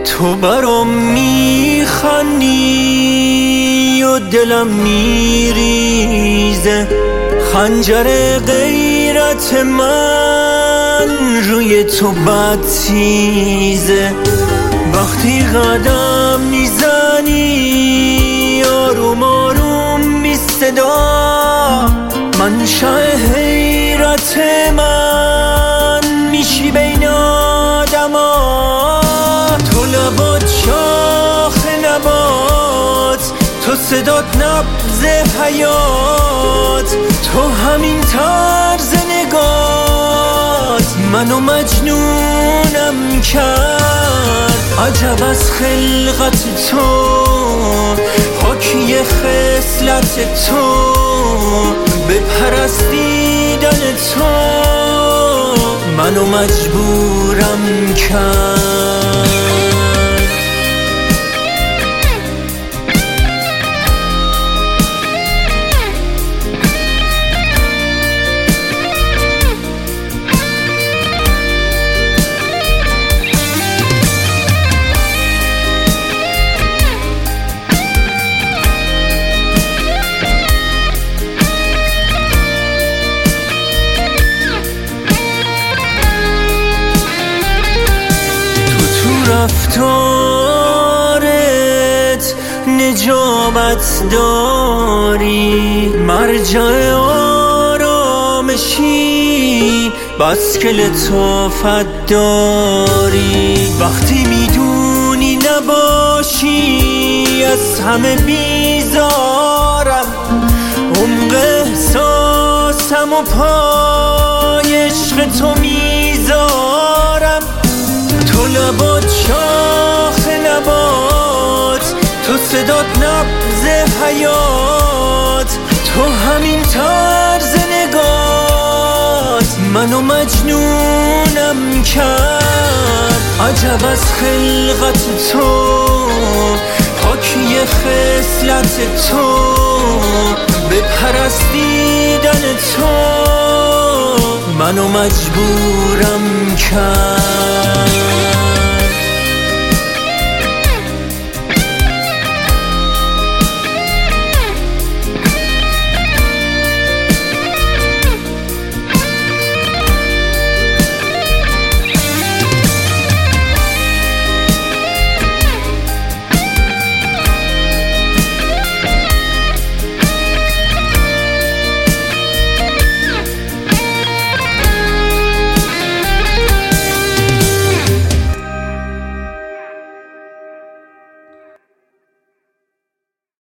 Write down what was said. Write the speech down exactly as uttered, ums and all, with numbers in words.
تو برام میخندی و دلم میریزه، خنجر غیرت من روی تو بد تیزه. وقتی قدم میزنی آروم آروم بی صدا، من شه حیرت من میشی بین آدما. تو لبات شاخ نبات، تو صدات نبض حیات، تو همین طرز نگات منو مجنونم کرد. عجب از خلقت تو، حاکی خصلت تو، به پرستیدن تو منو مجبورم کرد. رفتارت نجابت داری، مرجع آرامشی، بس که لطافت داری. وقتی میدونی نباشی از همه بیزارم، عمق احساسم و پای عشق تو میذارم. تو لبات شاخ نبات، تو صدات نبض حیات، تو همین طرز نگات منو مجنونم کرد. عجب از خلقت تو، حاکی خصلت تو، به پرستیدن تو منو مجبورم کرد.